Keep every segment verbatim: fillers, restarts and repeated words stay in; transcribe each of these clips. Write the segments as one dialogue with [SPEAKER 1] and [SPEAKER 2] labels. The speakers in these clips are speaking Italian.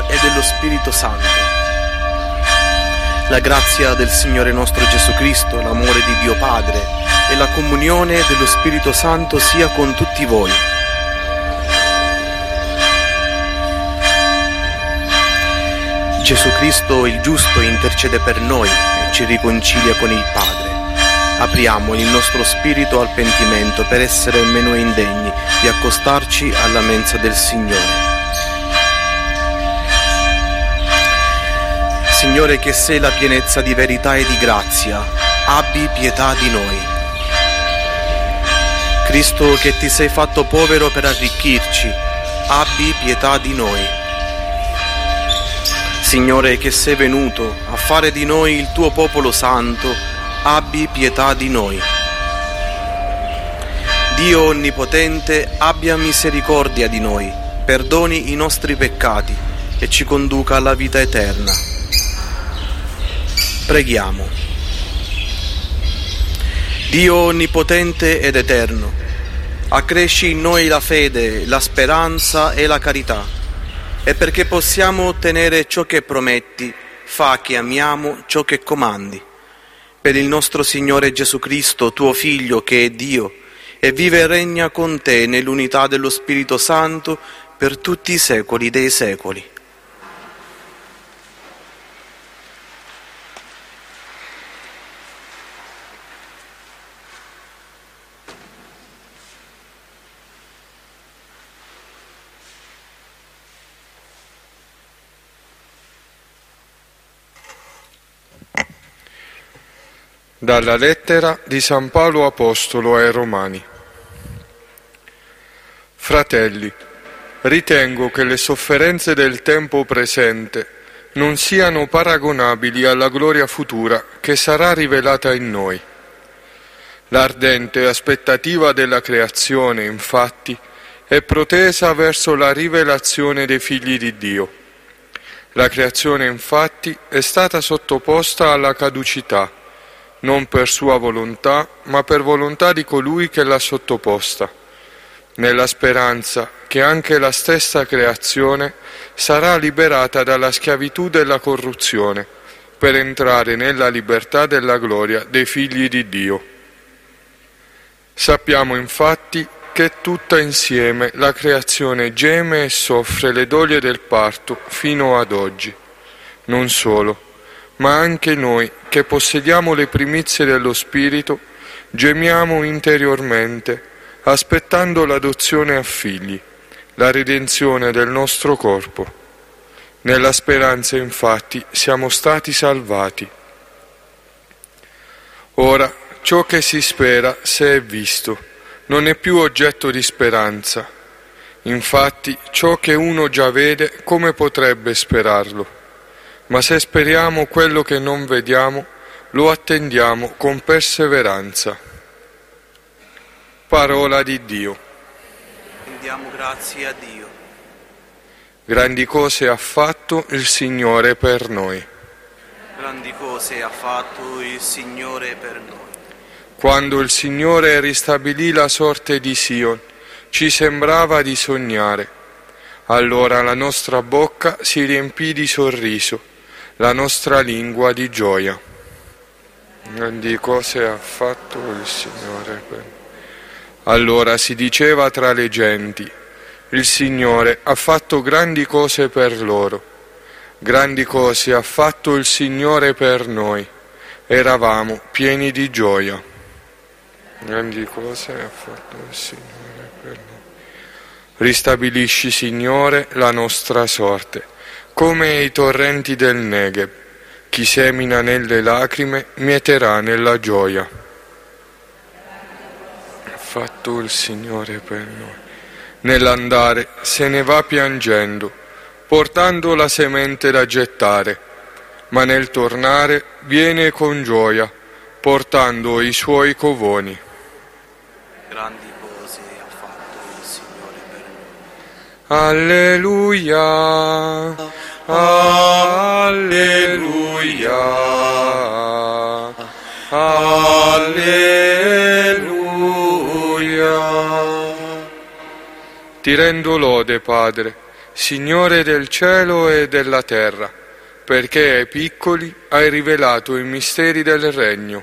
[SPEAKER 1] Figlio e dello Spirito Santo. La grazia del Signore nostro Gesù Cristo, l'amore di Dio Padre e la comunione dello Spirito Santo sia con tutti voi. Gesù Cristo, il giusto, intercede per noi e ci riconcilia con il Padre. Apriamo il nostro spirito al pentimento per essere meno indegni di accostarci alla mensa del Signore. Signore, che sei la pienezza di verità e di grazia, abbi pietà di noi. Cristo, che ti sei fatto povero per arricchirci, abbi pietà di noi. Signore, che sei venuto a fare di noi il tuo popolo santo, abbi pietà di noi. Dio Onnipotente, abbia misericordia di noi, perdoni i nostri peccati e ci conduca alla vita eterna. Preghiamo. Dio Onnipotente ed Eterno, accresci in noi la fede, la speranza e la carità, e perché possiamo ottenere ciò che prometti, fa che amiamo ciò che comandi. Per il nostro Signore Gesù Cristo, tuo Figlio, che è Dio, e vive e regna con te nell'unità dello Spirito Santo per tutti i secoli dei secoli.
[SPEAKER 2] Dalla lettera di San Paolo Apostolo ai Romani. Fratelli, ritengo che le sofferenze del tempo presente non siano paragonabili alla gloria futura che sarà rivelata in noi. L'ardente aspettativa della creazione, infatti, è protesa verso la rivelazione dei figli di Dio. La creazione, infatti, è stata sottoposta alla caducità, non per sua volontà, ma per volontà di colui che l'ha sottoposta, nella speranza che anche la stessa creazione sarà liberata dalla schiavitù della corruzione, per entrare nella libertà della gloria dei figli di Dio. Sappiamo infatti che tutta insieme la creazione geme e soffre le doglie del parto fino ad oggi. Non solo, ma anche noi, che possediamo le primizie dello Spirito, gemiamo interiormente, aspettando l'adozione a figli, la redenzione del nostro corpo. Nella speranza, infatti, siamo stati salvati. Ora, ciò che si spera, se è visto, non è più oggetto di speranza. Infatti, ciò che uno già vede, come potrebbe sperarlo? Ma se speriamo quello che non vediamo, lo attendiamo con perseveranza. Parola di Dio.
[SPEAKER 1] Rendiamo grazie a Dio.
[SPEAKER 2] Grandi cose ha fatto il Signore per noi.
[SPEAKER 1] Grandi cose ha fatto il Signore per noi.
[SPEAKER 2] Quando il Signore ristabilì la sorte di Sion, ci sembrava di sognare. Allora la nostra bocca si riempì di sorriso, la nostra lingua di gioia. Grandi cose ha fatto il Signore per noi. Allora si diceva tra le genti: il Signore ha fatto grandi cose per loro. Grandi cose ha fatto il Signore per noi. Eravamo pieni di gioia. Grandi cose ha fatto il Signore per noi. Ristabilisci, Signore, la nostra sorte, come i torrenti del Negev. Chi semina nelle lacrime mieterà nella gioia. Ha fatto il Signore per noi. Nell'andare se ne va piangendo, portando la semente da gettare, ma nel tornare viene con gioia, portando i suoi covoni.
[SPEAKER 1] Grandi cose ha fatto il Signore per noi.
[SPEAKER 2] Alleluia, alleluia, alleluia. Ti rendo lode, Padre, Signore del cielo e della terra, perché ai piccoli hai rivelato i misteri del regno.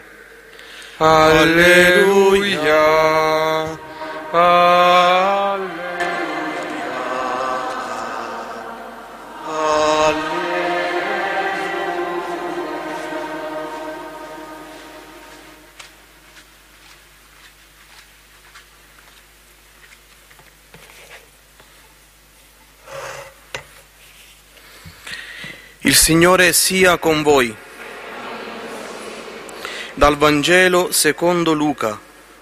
[SPEAKER 2] Alleluia, alleluia.
[SPEAKER 1] Il Signore sia con voi. Dal Vangelo secondo Luca.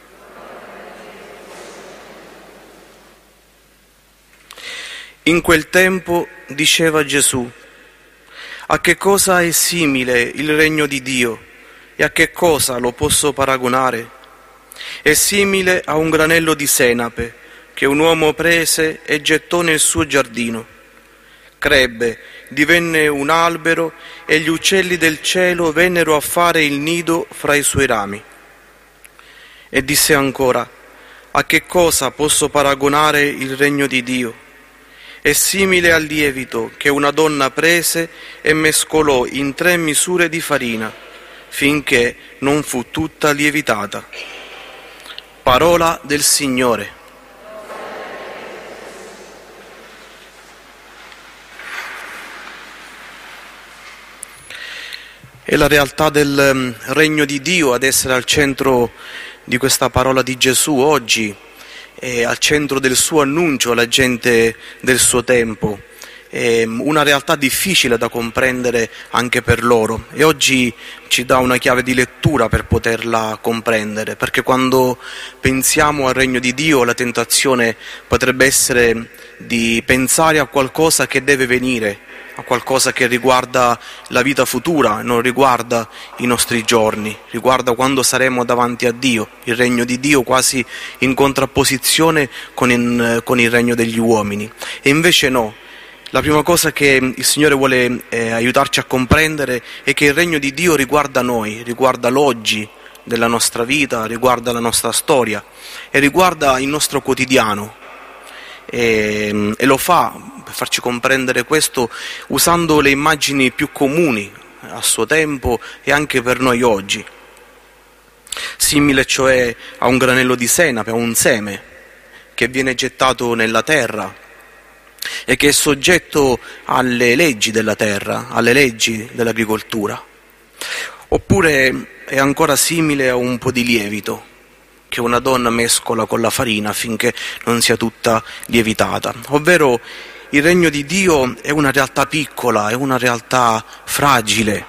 [SPEAKER 1] In quel tempo diceva Gesù: a che cosa è simile il regno di Dio e a che cosa lo posso paragonare? È simile a un granello di senape che un uomo prese e gettò nel suo giardino. Crebbe, divenne un albero e gli uccelli del cielo vennero a fare il nido fra i suoi rami. E disse ancora: a che cosa posso paragonare il regno di Dio? È simile al lievito che una donna prese e mescolò in tre misure di farina, finché non fu tutta lievitata. Parola del Signore. È la realtà del regno di Dio ad essere al centro di questa parola di Gesù oggi, è al centro del suo annuncio alla gente del suo tempo. È una realtà difficile da comprendere anche per loro e oggi ci dà una chiave di lettura per poterla comprendere, perché quando pensiamo al regno di Dio la tentazione potrebbe essere di pensare a qualcosa che deve venire, a qualcosa che riguarda la vita futura, non riguarda i nostri giorni, riguarda quando saremo davanti a Dio, il regno di Dio quasi in contrapposizione con, in, con il regno degli uomini. E invece no, la prima cosa che il Signore vuole eh, aiutarci a comprendere è che il regno di Dio riguarda noi, riguarda l'oggi della nostra vita, riguarda la nostra storia e riguarda il nostro quotidiano. E, e lo fa per farci comprendere questo usando le immagini più comuni a suo tempo e anche per noi oggi. Simile cioè a un granello di senape, a un seme che viene gettato nella terra e che è soggetto alle leggi della terra, alle leggi dell'agricoltura. Oppure è ancora simile a un po' di lievito che una donna mescola con la farina affinché non sia tutta lievitata, ovvero il regno di Dio è una realtà piccola, è una realtà fragile,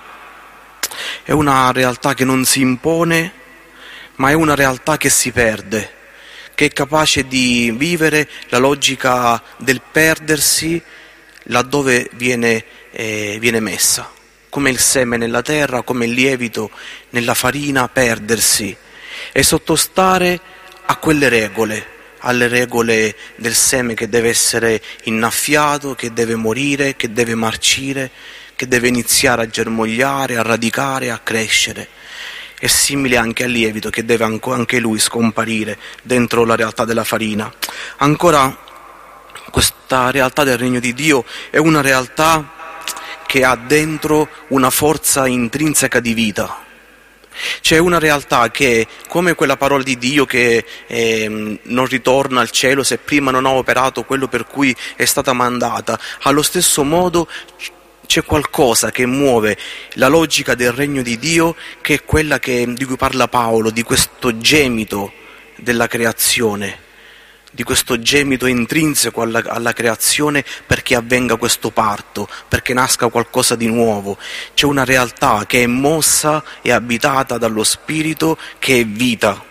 [SPEAKER 1] è una realtà che non si impone, ma è una realtà che si perde, che è capace di vivere la logica del perdersi laddove viene, eh, viene messa, come il seme nella terra, come il lievito nella farina, perdersi e sottostare a quelle regole, alle regole del seme che deve essere innaffiato, che deve morire, che deve marcire, che deve iniziare a germogliare, a radicare, a crescere. È simile anche al lievito che deve anche lui scomparire dentro la realtà della farina. Ancora, questa realtà del regno di Dio è una realtà che ha dentro una forza intrinseca di vita. C'è una realtà che, come quella parola di Dio che eh, non ritorna al cielo se prima non ha operato quello per cui è stata mandata, allo stesso modo c'è qualcosa che muove la logica del regno di Dio, che è quella che, di cui parla Paolo, di questo gemito della creazione, di questo gemito intrinseco alla, alla creazione perché avvenga questo parto, perché nasca qualcosa di nuovo. C'è una realtà che è mossa e abitata dallo Spirito, che è vita.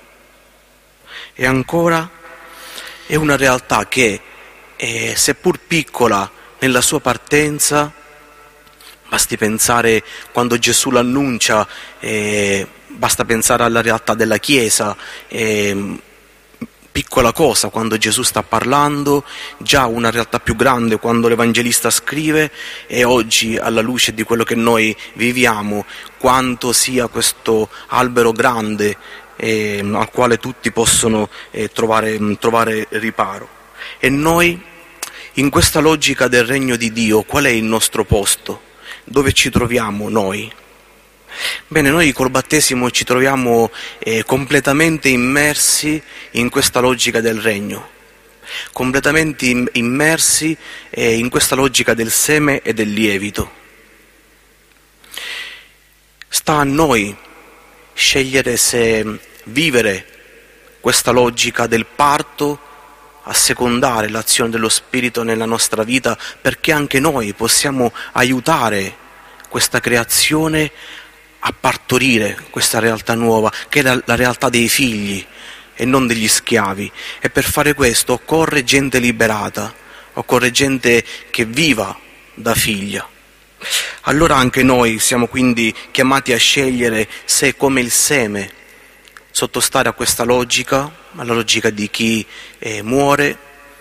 [SPEAKER 1] E ancora è una realtà che, eh, seppur piccola nella sua partenza, basti pensare quando Gesù l'annuncia, eh, basta pensare alla realtà della Chiesa, eh, piccola cosa quando Gesù sta parlando, già una realtà più grande quando l'Evangelista scrive, e oggi alla luce di quello che noi viviamo, quanto sia questo albero grande eh, al quale tutti possono eh, trovare, trovare riparo. E noi In questa logica del regno di Dio, qual è il nostro posto? Dove ci troviamo noi? Bene, noi col battesimo ci troviamo eh, completamente immersi in questa logica del regno, completamente im- immersi eh, in questa logica del seme e del lievito. Sta a noi scegliere se vivere questa logica del parto, assecondare l'azione dello Spirito nella nostra vita, perché anche noi possiamo aiutare questa creazione a partorire questa realtà nuova, che è la, la realtà dei figli e non degli schiavi. E per fare questo occorre gente liberata, occorre gente che viva da figlia. Allora anche noi siamo quindi chiamati a scegliere se, come il seme, sottostare a questa logica, alla logica di chi eh, muore,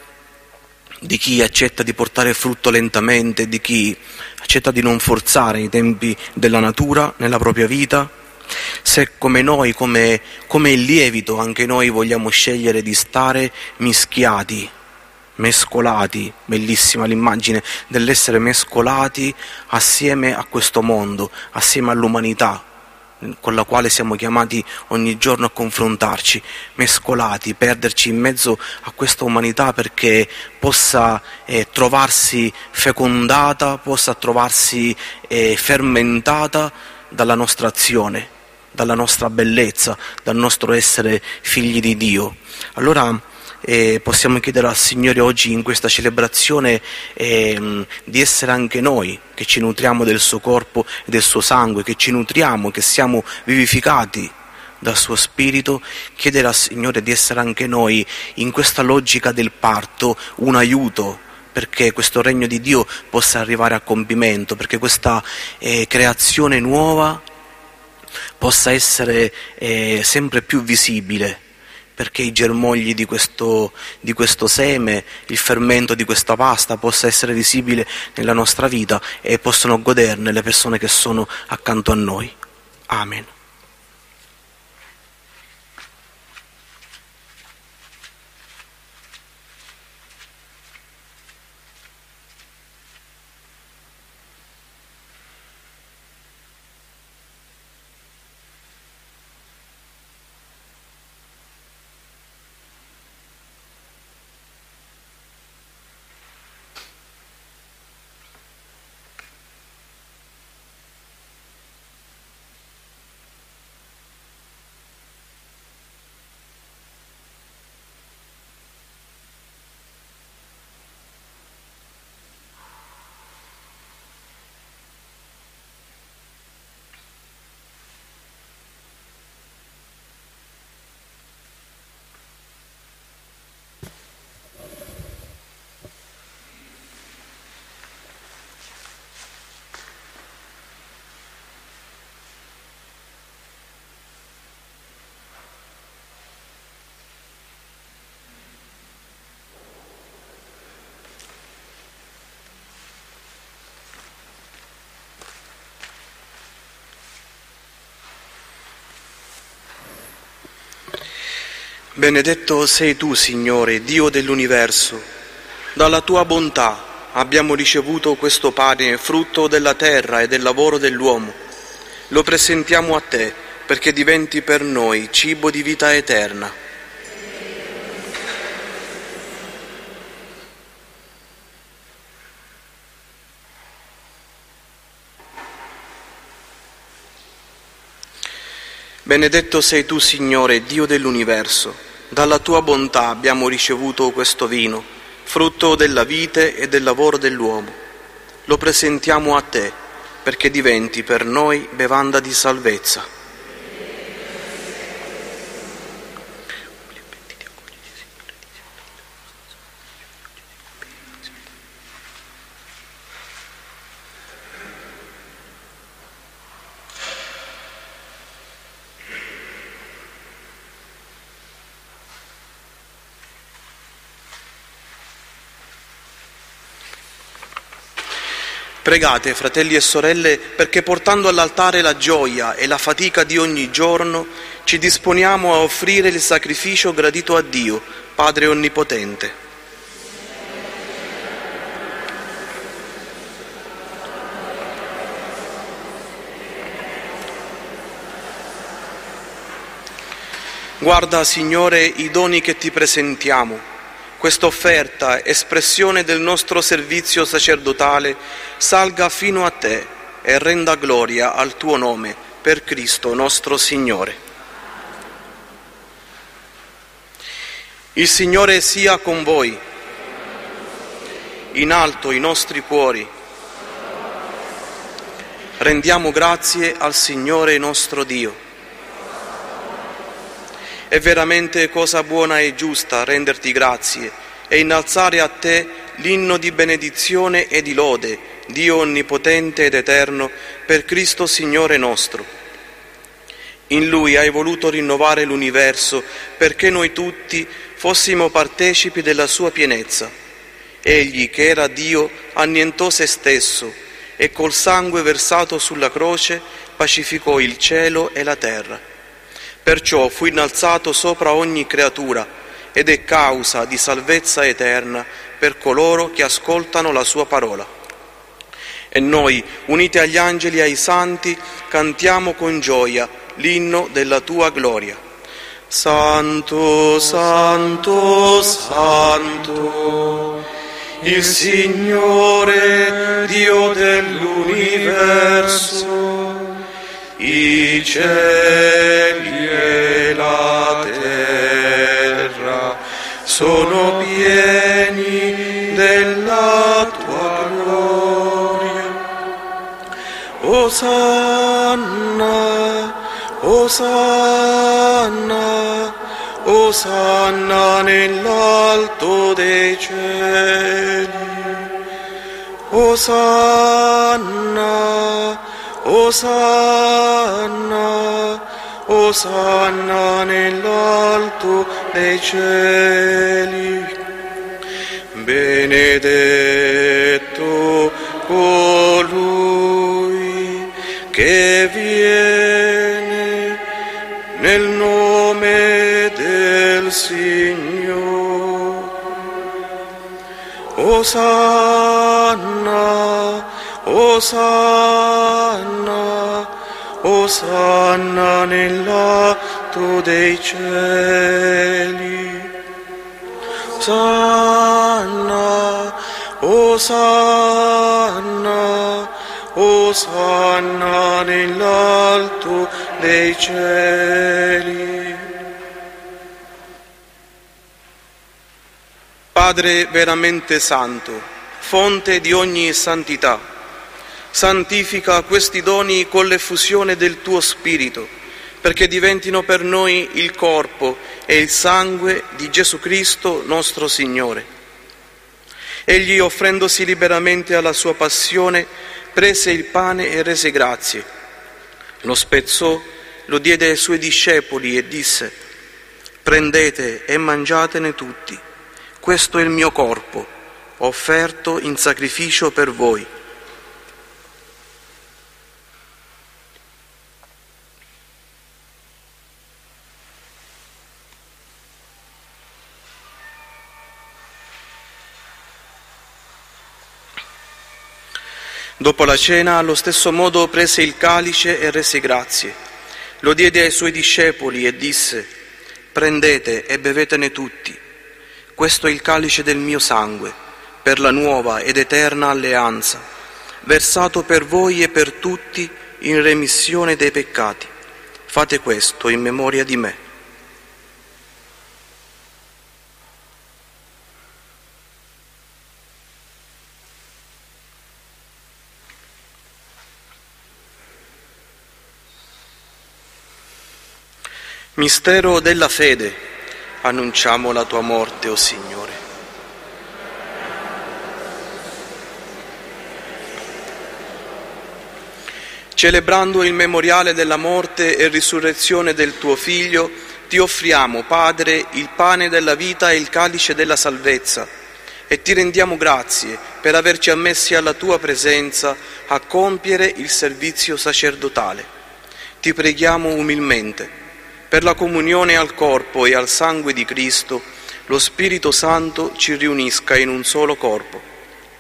[SPEAKER 1] di chi accetta di portare frutto lentamente, di chi accetta di non forzare i tempi della natura nella propria vita, se come noi, come, come il lievito, anche noi vogliamo scegliere di stare mischiati, mescolati, bellissima l'immagine dell'essere mescolati assieme a questo mondo, assieme all'umanità, con la quale siamo chiamati ogni giorno a confrontarci, mescolati, perderci in mezzo a questa umanità perché possa eh, trovarsi fecondata, possa trovarsi eh, fermentata dalla nostra azione, dalla nostra bellezza, dal nostro essere figli di Dio. Allora eh, possiamo chiedere al Signore oggi in questa celebrazione eh, di essere anche noi che ci nutriamo del suo corpo e del suo sangue, che ci nutriamo, che siamo vivificati dal suo Spirito, chiedere al Signore di essere anche noi in questa logica del parto un aiuto perché questo regno di Dio possa arrivare a compimento, perché questa eh, creazione nuova possa essere eh, sempre più visibile, perché i germogli di questo, di questo seme, il fermento di questa pasta possa essere visibile nella nostra vita e possano goderne le persone che sono accanto a noi. Amen. Benedetto sei tu, Signore, Dio dell'universo. Dalla tua bontà abbiamo ricevuto questo pane, frutto della terra e del lavoro dell'uomo. Lo presentiamo a te perché diventi per noi cibo di vita eterna. Benedetto sei tu, Signore, Dio dell'universo. Dalla tua bontà abbiamo ricevuto questo vino, frutto della vite e del lavoro dell'uomo. Lo presentiamo a te, perché diventi per noi bevanda di salvezza. Pregate, fratelli e sorelle, perché portando all'altare la gioia e la fatica di ogni giorno, ci disponiamo a offrire il sacrificio gradito a Dio, Padre Onnipotente. Guarda, Signore, i doni che ti presentiamo. Questa offerta, espressione del nostro servizio sacerdotale, salga fino a te e renda gloria al tuo nome, per Cristo nostro Signore. Il Signore sia con voi. In alto i nostri cuori. Rendiamo grazie al Signore nostro Dio. È veramente cosa buona e giusta renderti grazie e innalzare a te l'inno di benedizione e di lode, Dio onnipotente ed eterno, per Cristo Signore nostro. In Lui hai voluto rinnovare l'universo perché noi tutti fossimo partecipi della sua pienezza. Egli, che era Dio, annientò se stesso e col sangue versato sulla croce pacificò il cielo e la terra. Perciò fu innalzato sopra ogni creatura ed è causa di salvezza eterna per coloro che ascoltano la sua parola. E noi, uniti agli angeli e ai santi, cantiamo con gioia l'inno della tua gloria. Santo, santo, santo, il Signore Dio dell'universo, i cieli e la terra sono pieni della tua gloria. Osanna, Osanna, Osanna nell'alto dei cieli. Osanna, Osanna, Osanna nell'alto dei cieli. Benedetto colui che viene nel nome del Signore. Osanna, Osanna, Osanna nell'alto dei cieli. Osanna, Osanna, Osanna nell'alto dei cieli. Padre veramente santo, fonte di ogni santità, santifica questi doni con l'effusione del tuo Spirito, perché diventino per noi il corpo e il sangue di Gesù Cristo nostro Signore. Egli, offrendosi liberamente alla sua passione, prese il pane e rese grazie. Lo spezzò, lo diede ai suoi discepoli e disse: «Prendete e mangiatene tutti. Questo è il mio corpo, offerto in sacrificio per voi». Dopo la cena, allo stesso modo prese il calice e rese grazie. Lo diede ai suoi discepoli e disse: «Prendete e bevetene tutti. Questo è il calice del mio sangue, per la nuova ed eterna alleanza, versato per voi e per tutti in remissione dei peccati. Fate questo in memoria di me». Mistero della fede, annunciamo la tua morte, o Signore. Celebrando il memoriale della morte e risurrezione del tuo Figlio, ti offriamo, Padre, il pane della vita e il calice della salvezza, e ti rendiamo grazie per averci ammessi alla tua presenza a compiere il servizio sacerdotale. Ti preghiamo umilmente, per la comunione al corpo e al sangue di Cristo, lo Spirito Santo ci riunisca in un solo corpo.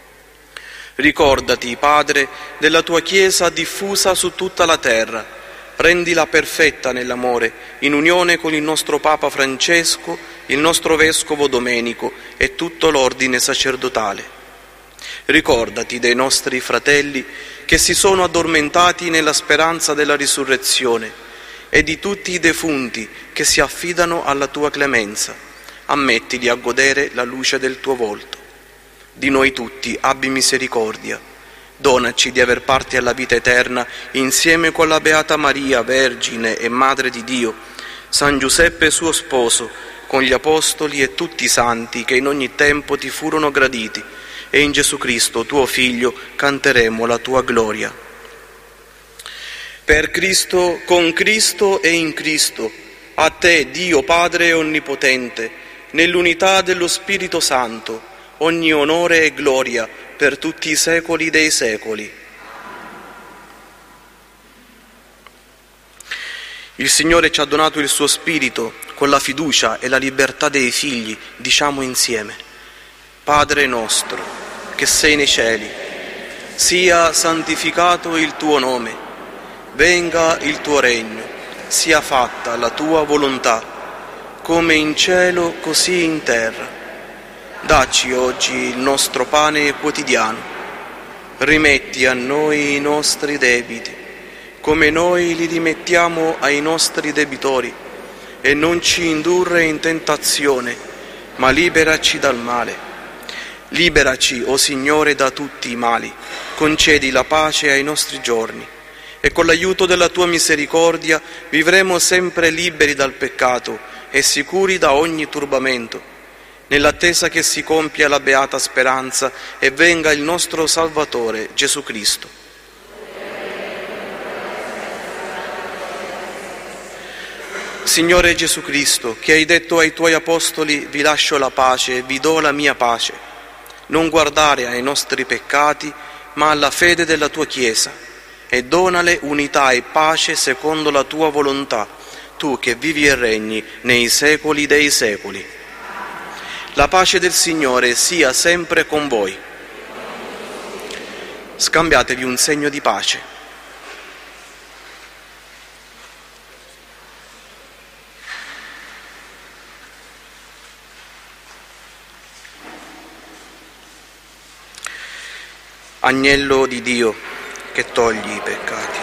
[SPEAKER 1] Ricordati, Padre, della tua Chiesa diffusa su tutta la terra, rendila perfetta nell'amore, in unione con il nostro Papa Francesco, il nostro Vescovo Domenico e tutto l'ordine sacerdotale. Ricordati dei nostri fratelli che si sono addormentati nella speranza della risurrezione e di tutti i defunti che si affidano alla tua clemenza. Ammettili a godere la luce del tuo volto. Di noi tutti abbi misericordia. Donaci di aver parte alla vita eterna insieme con la Beata Maria, Vergine e Madre di Dio, San Giuseppe suo sposo, con gli Apostoli e tutti i santi che in ogni tempo ti furono graditi, e in Gesù Cristo, tuo Figlio, canteremo la tua gloria. Per Cristo, con Cristo e in Cristo, a te, Dio Padre Onnipotente, nell'unità dello Spirito Santo, ogni onore e gloria per tutti i secoli dei secoli. Il Signore ci ha donato il suo Spirito con la fiducia e la libertà dei figli. Diciamo insieme: Padre nostro, che sei nei cieli, sia santificato il tuo nome, venga il tuo regno, sia fatta la tua volontà, come in cielo così in terra. Dacci oggi il nostro pane quotidiano, rimetti a noi i nostri debiti, come noi li rimettiamo ai nostri debitori, e non ci indurre in tentazione, ma liberaci dal male. Liberaci, o Signore, da tutti i mali, concedi la pace ai nostri giorni, e con l'aiuto della tua misericordia vivremo sempre liberi dal peccato e sicuri da ogni turbamento, nell'attesa che si compia la beata speranza e venga il nostro Salvatore, Gesù Cristo. Signore Gesù Cristo, che hai detto ai tuoi Apostoli: vi lascio la pace e vi do la mia pace, non guardare ai nostri peccati, ma alla fede della tua Chiesa, e donale unità e pace secondo la tua volontà, tu che vivi e regni nei secoli dei secoli. La pace del Signore sia sempre con voi. Scambiatevi un segno di pace. Agnello di Dio, che togli i peccati.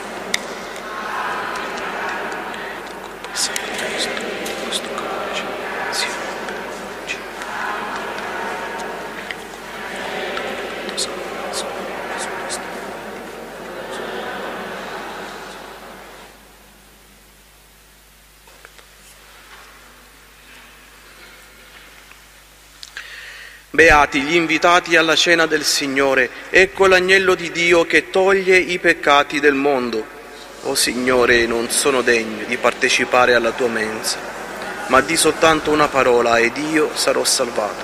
[SPEAKER 1] Beati gli invitati alla cena del Signore, ecco l'agnello di Dio che toglie i peccati del mondo. O Signore, non sono degno di partecipare alla tua mensa, ma di soltanto una parola ed io sarò salvato.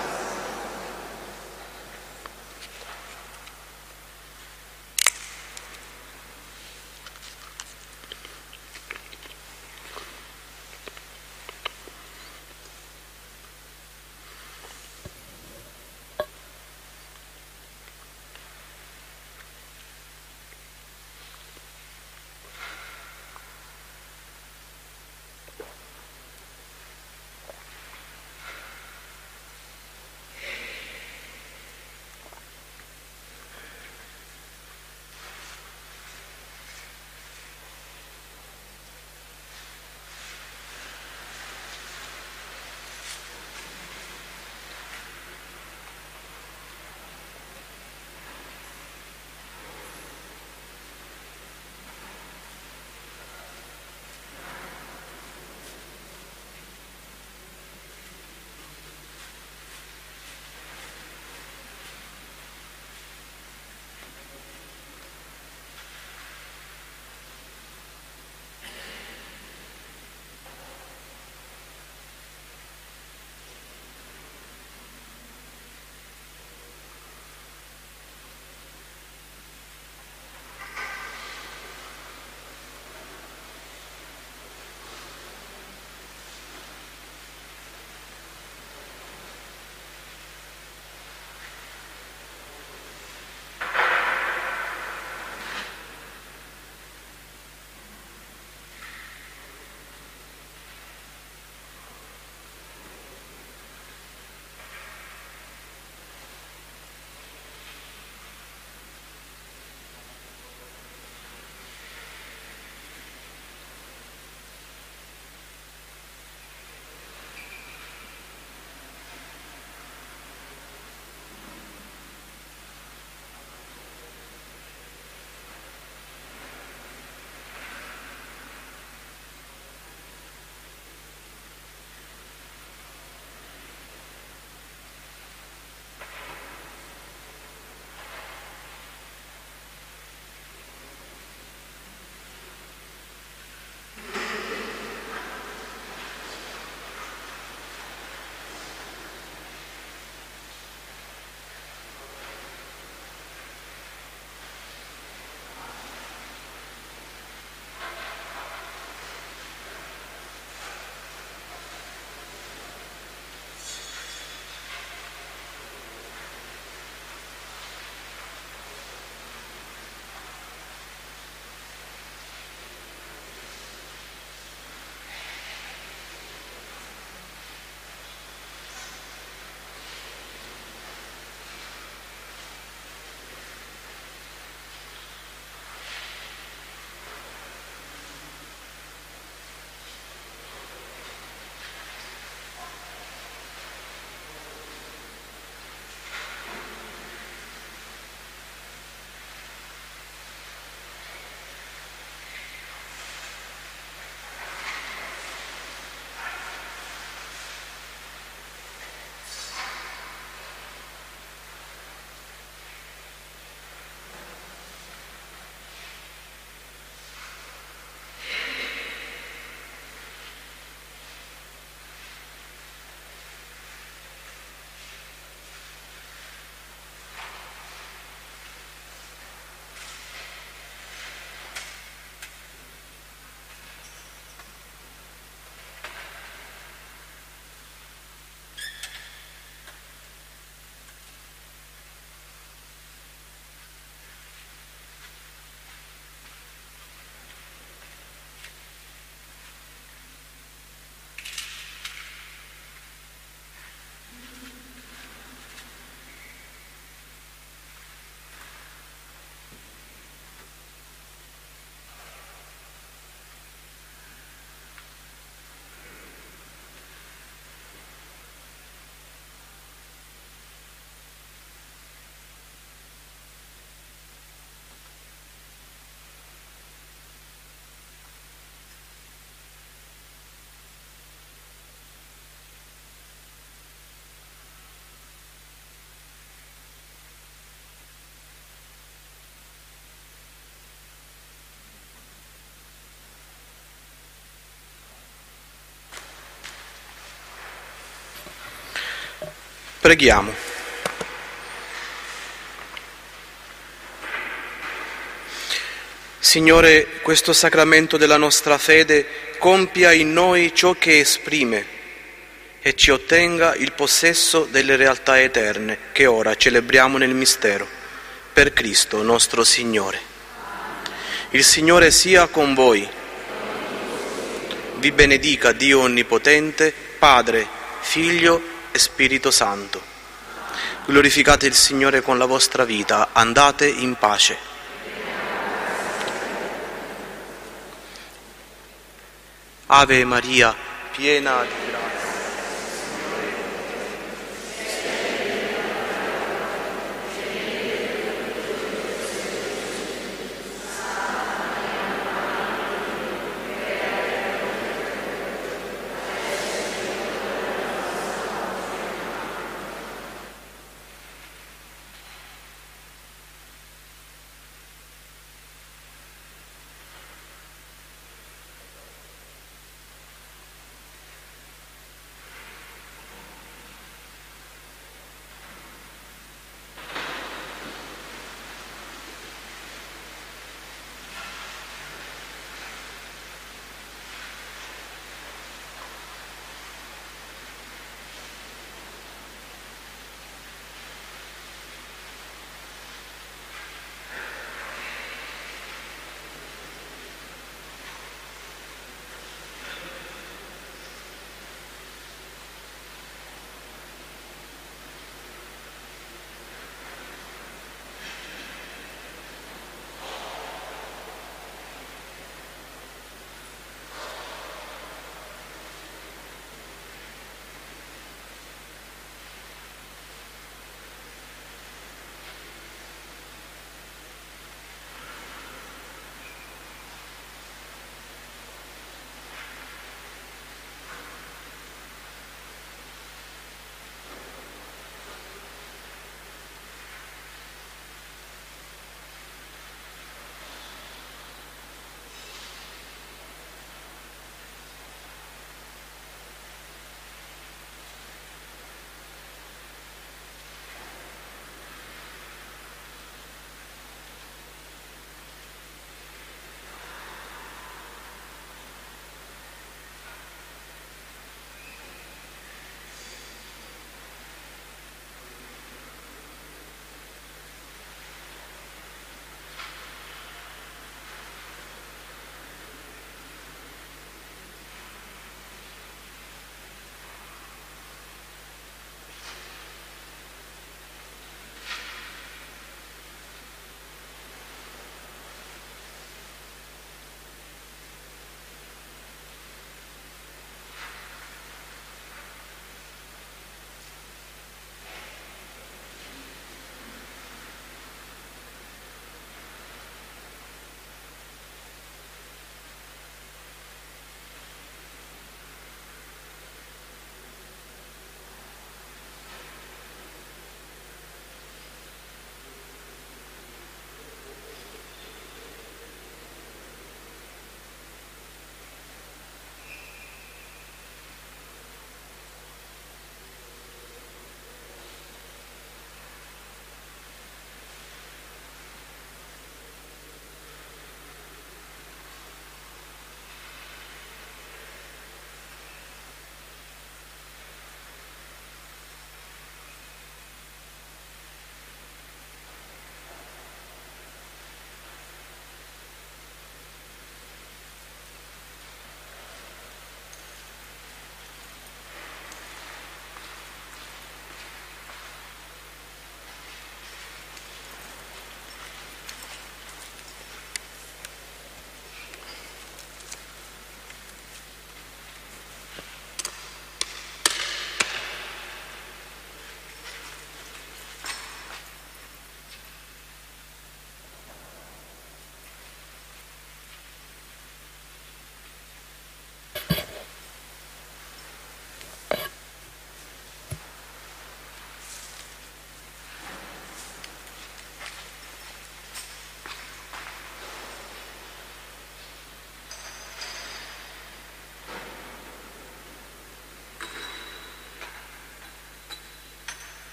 [SPEAKER 1] Preghiamo. Signore, questo sacramento della nostra fede compia in noi ciò che esprime e ci ottenga il possesso delle realtà eterne che ora celebriamo nel mistero. Per Cristo nostro Signore. Il Signore sia con voi. Vi benedica Dio Onnipotente, Padre, Figlio e Spirito Santo. Glorificate il Signore con la vostra vita, andate in pace. Ave Maria, piena di